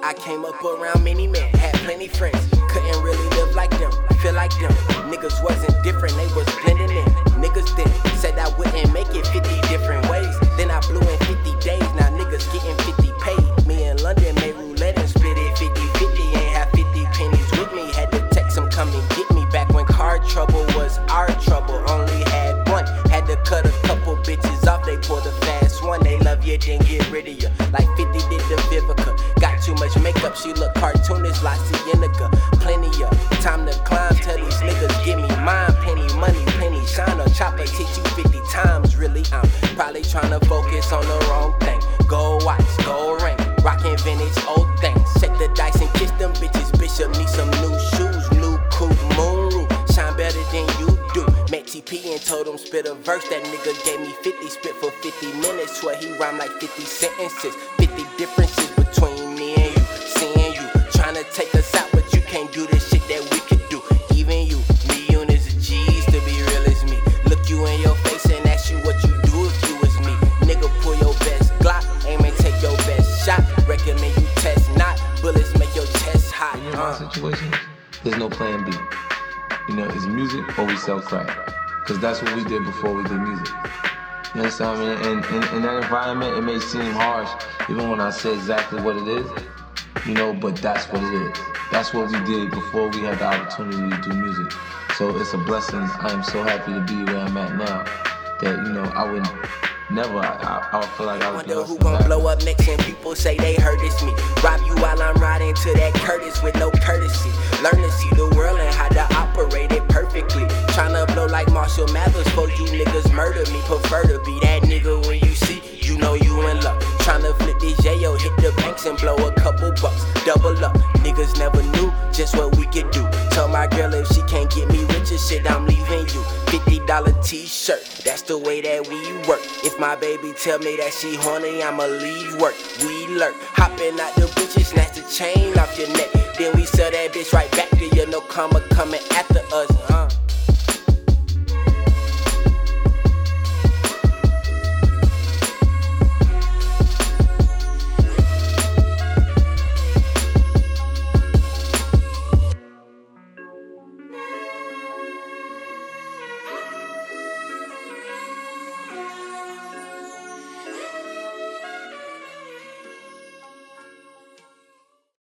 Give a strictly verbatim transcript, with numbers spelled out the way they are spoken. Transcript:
I came up around many men, had plenty friends. Couldn't really live like them, feel like them. Niggas wasn't different, they was blending in. Niggas then said I wouldn't make it fifty different ways. Then I blew in fifty days, now niggas getting fifty paid. Me in London made roulette and split it fifty fifty. Ain't have fifty pennies with me, had to text them come and get me. Back when car trouble was our trouble, only had one. Had to cut a couple bitches off, they pulled a fast one. They love you, then get rid of you, like fifty did the Vivica. Got too much makeup, she look cartoonish like Cienega. Plenty of time to climb, tell these niggas give me mine. Plenty money, plenty shine, a chopper teach you fifty times. Really, I'm probably trying to focus on the wrong thing. Gold watch, gold ring, rockin' vintage old things. Check the dice and kiss them bitches. Bishop need some new shoes, new coupe, moon roof. Shine better than you do. Met T P and told him spit a verse. That nigga gave me fifty, spit for fifty minutes. Swear he rhymed like fifty sentences. fifty differences between me and you. Seeing you, trying to take us out, but you can't do the shit that we could do. Even you, millions of G's to be real as me. Look you in your face and ask you what you do if you was me. Nigga, pull your best Glock, aim and take your best shot. Recommend you test not, bullets make your chest hot. In my situation, there's no plan B. You know, it's music or we sell crack. Cause that's what we did before we did music. You understand what I mean? And in, in that environment, it may seem harsh, even when I say exactly what it is, you know, but that's what it is. That's what we did before we had the opportunity to do music. So it's a blessing. I am so happy to be where I'm at now that, you know, I would never, I, I, I feel like I would be wonder who gon' blow up next and people say they heard it's me. Rob you while I'm riding to that Curtis with no courtesy. Learn to see the world and how to operate it perfectly. Tryna blow like Marshall Mathers, for you niggas murder me. Prefer to be that nigga when you see, you know you in luck. Tryna flip this J-O, hit the banks and blow a couple bucks. Double up, niggas never knew just what we could do. Tell my girl if she can't get me rich as shit, I'm leaving you. fifty dollar t-shirt, that's the way that we work. If my baby tell me that she horny, I'ma leave work. We lurk, hopping out the bitches, snatch the chain off your neck. Then we sell that bitch right back to you, no karma coming after us.